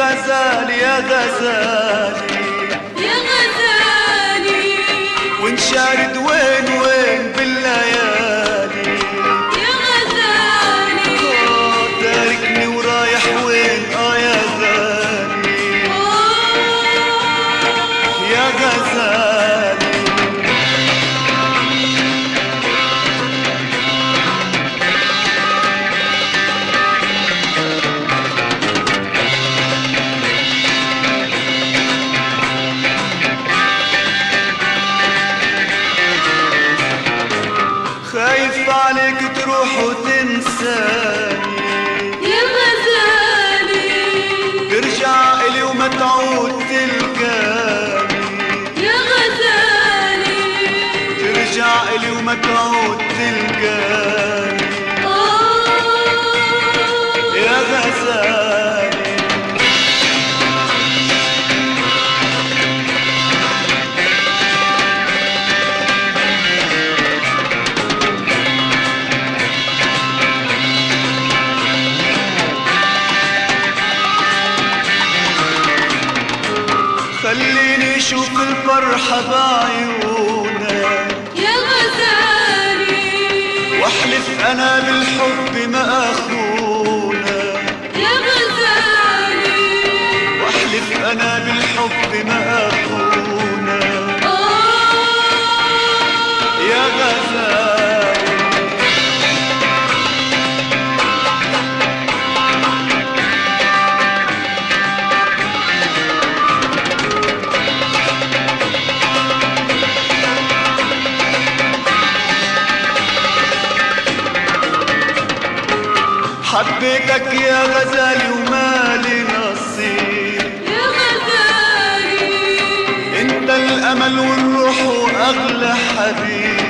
غزال يا غزالي يا غزالي، وانشارد وين وين بالليالي يا غزالي، تاركني ورايح وين يا غالي يا غزالي. خايف عليك تروح وتنساني يا غزالي، ترجع إلي وما تعود تلقاني يا غزالي، ترجع إلي وما تعود تلقاني يا غزالي. خليني اشوف الفرحة بعيونك يا غزالي، واحلف انا بالحب ما اخونك يا غزالي، واحلف انا بالحب ما اخونك يا غزالي. حبيتك يا غزالي ومالي نصيب، يا غزالي، انت الامل والروح واغلى حبيب،